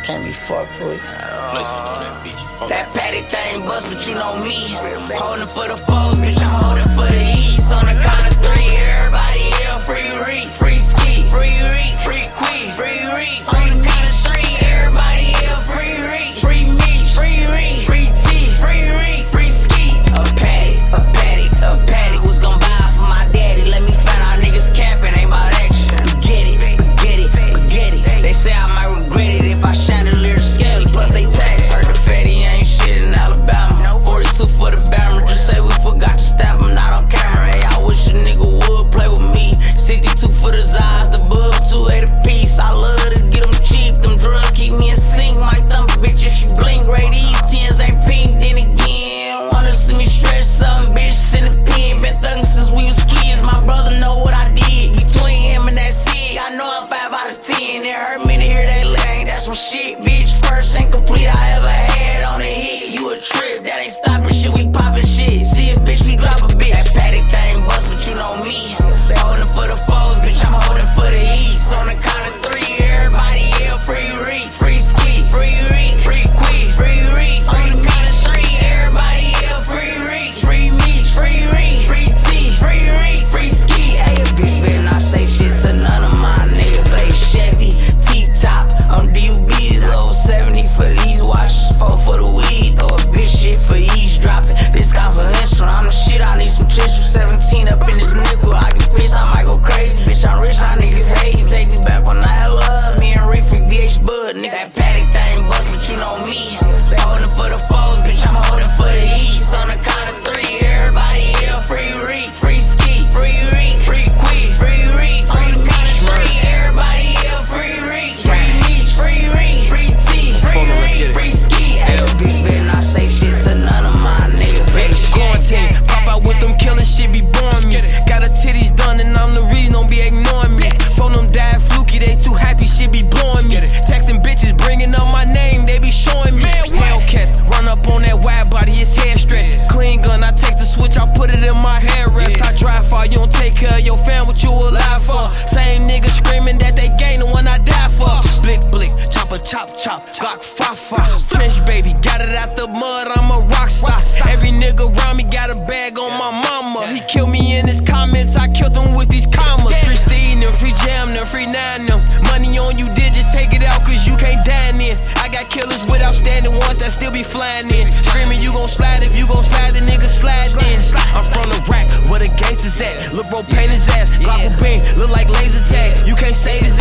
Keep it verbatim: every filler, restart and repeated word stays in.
can't be fucked with. Listen on that bitch. That patty thing bust, but you know me. Holding for the foes, bitch, I'm holding for the east. On the count of three, everybody yell free Reek, free ski, free Reek, free Quee, free Reek. On the count of three, everybody yell free Reek, free me, free Reek, free T, free Reek, free ski. A patty, a patty, a patty was gon' buy for my daddy. Let me find out niggas capping, ain't about action. Forget it, forget it, forget it. They say I might regret it if I shine a little scale. Plus they tax. Heard the fatty ain't shit in Alabama. forty-two for the Bama. Just say we forgot to stab him, not on camera. Hey, I wish a nigga would play with me. sixty-two for the Zaz, the bug, two eight a piece. I love to get them cheap. Them drugs keep me in sync. My thumb bitch if she blink. Ray, these tens ain't pink. Then again, wanna see me stretch something, bitch. Send a pin. Been thuggin' since we was kids. My brother know what I did. Between him and that Sig, I know I'm five out of ten. It hurt me to hear that lane. That's some shit, bitch. First ain't complete I ever had on a hit. You a trip, that ain't stopping shit. We poppin' shit. See a bitch, we drop a bitch. That patty thing bust, but you know me. Holding for the foes, bitch. I'm holding for the east. On the count of three, everybody yell free Reek, free ski, free Reek, free Quee, free Reek. On the count of three, everybody yell free Reek, free me, free Reek, free T, free Reek, free ski. Hey, a bitch better not say shit to none of my niggas. They Chevy, T-top, on D U B's, low seventy for these watches, four for the weed. Throw a bitch shit for eavesdropping. This confidential, I'm the shit, I need some tissue. seventeen up in this nickel, I get pissed, I might go crazy. Bitch, I'm rich, how niggas hate. Take me back when I had love. Me and Reek for D H Bud, nigga. That patty thing bust, but you know me. Holding for the foes, bitch, I'm holding for the east. On the count of three, everybody yell free Reek, free ski, free Reek, free Quee, free Reek. On the count of three, everybody yell free Reek, free me, free Reek, free T, free Reek, free ski. Hey, bitch, better not say shit to none of my niggas. Bitch, quarantine, pop out with them killing shit, be boring me. Got her titties done and I'm the reason, don't be ignoring me. Phone them died fluky, they too happy, shit be blowing me. Texting bitches, bringing up my name, they be showing me. Hellcats, run up on that wide body, it's hair stretch. Clean gun, I take the switch, I put it in my hair rest. I drive far, you don't take care of your fam, what you alive for? Same nigga screaming that they gain the one I die for. Blick, blick, chopper, chop, chop, Glock, fa, fa. French baby, got it out the mud, I'm a rock star. Every nigga around me got a bag on my mama. He killed me in his comments, I killed him with these commas. Free Steve, them, free Jam, them, free Nine, them. Money on you, did just take it out, cause you can't dine in. I got killers with outstanding ones that still be flying in. Screaming, you gon' slide, if you gon' slide, the nigga slide in. I'm from the rack, where the gates is at. Lil' bro paint his ass, Glock will beam, look like laser tag. You can't save his